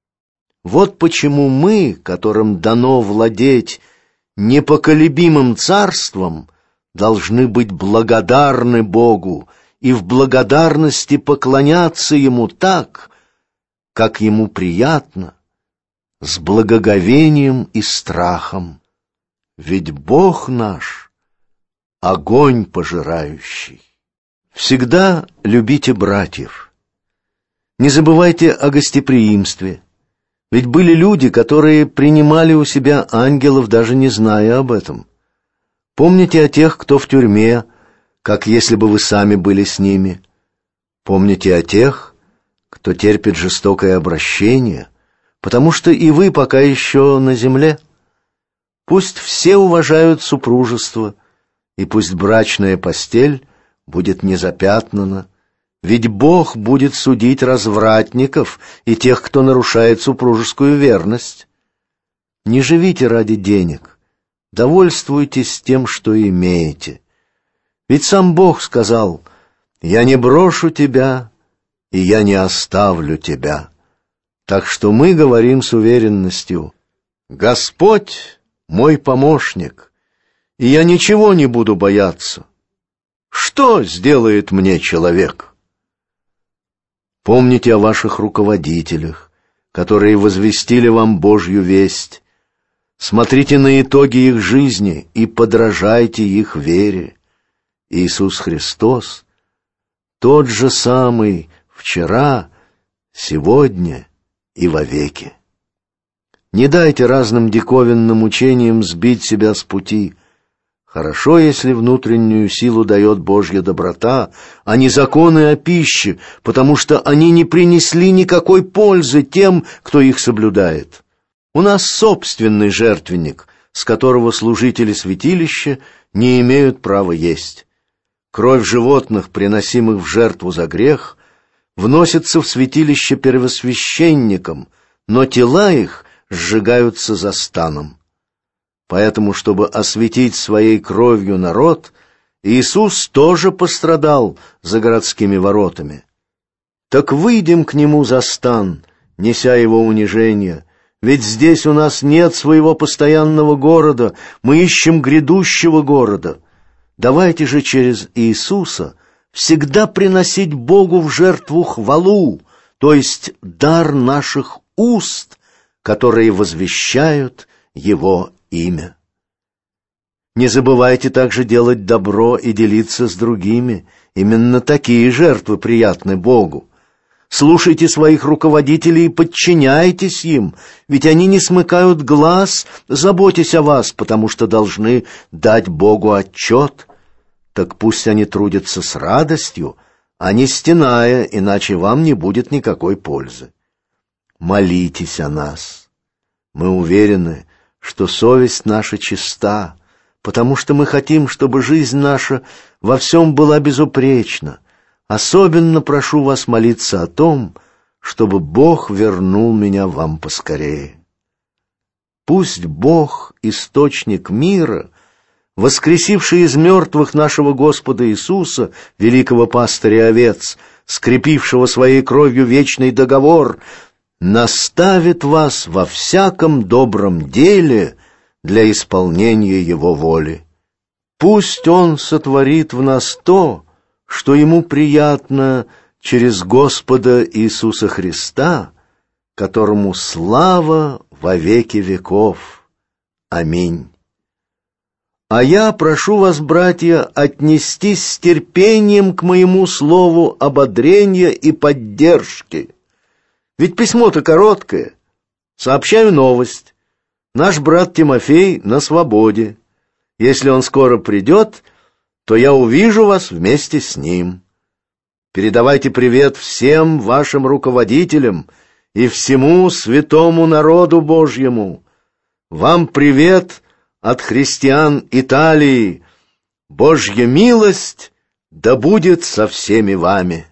Вот почему мы, которым дано владеть непоколебимым царством, должны быть благодарны Богу и в благодарности поклоняться Ему так, как Ему приятно, с благоговением и страхом. Ведь Бог наш — огонь пожирающий. Всегда любите братьев. Не забывайте о гостеприимстве. Ведь были люди, которые принимали у себя ангелов, даже не зная об этом. Помните о тех, кто в тюрьме, как если бы вы сами были с ними. Помните о тех, кто терпит жестокое обращение, потому что и вы пока еще на земле. Пусть все уважают супружество, и пусть брачная постель будет незапятнана, ведь Бог будет судить развратников и тех, кто нарушает супружескую верность. Не живите ради денег, довольствуйтесь тем, что имеете. Ведь сам Бог сказал: «Я не брошу тебя, и я не оставлю тебя». Так что мы говорим с уверенностью: «Господь мой помощник, и я ничего не буду бояться. Что сделает мне человек?» Помните о ваших руководителях, которые возвестили вам Божью весть. Смотрите на итоги их жизни и подражайте их вере. Иисус Христос тот же самый вчера, сегодня и вовеки. Не дайте разным диковинным учениям сбить себя с пути. Хорошо, если внутреннюю силу дает Божья доброта, а не законы о пище, потому что они не принесли никакой пользы тем, кто их соблюдает. У нас собственный жертвенник, с которого служители святилища не имеют права есть. Кровь животных, приносимых в жертву за грех, вносится в святилище первосвященникам, но тела их сжигаются за станом. Поэтому, чтобы осветить своей кровью народ, Иисус тоже пострадал за городскими воротами. Так выйдем к Нему за стан, неся Его унижение, ведь здесь у нас нет своего постоянного города, мы ищем грядущего города. Давайте же через Иисуса всегда приносить Богу в жертву хвалу, то есть дар наших уст, которые возвещают Его имя. Не забывайте также делать добро и делиться с другими. Именно такие жертвы приятны Богу. Слушайте своих руководителей и подчиняйтесь им, ведь они не смыкают глаз, заботясь о вас, потому что должны дать Богу отчет. Так пусть они трудятся с радостью, а не стеная, иначе вам не будет никакой пользы. Молитесь о нас. Мы уверены, что совесть наша чиста, потому что мы хотим, чтобы жизнь наша во всем была безупречна. Особенно прошу вас молиться о том, чтобы Бог вернул меня вам поскорее. Пусть Бог, источник мира, воскресивший из мертвых нашего Господа Иисуса, великого пастыря овец, скрепившего своей кровью вечный договор, наставит вас во всяком добром деле для исполнения Его воли. Пусть Он сотворит в нас то, что Ему приятно через Господа Иисуса Христа, которому слава во веки веков. Аминь. А я прошу вас, братья, отнестись с терпением к моему слову ободрения и поддержки. Ведь письмо-то короткое. Сообщаю новость. Наш брат Тимофей на свободе. Если он скоро придет, то я увижу вас вместе с ним. Передавайте привет всем вашим руководителям и всему святому народу Божьему. Вам привет от христиан Италии. Божья милость да будет со всеми вами.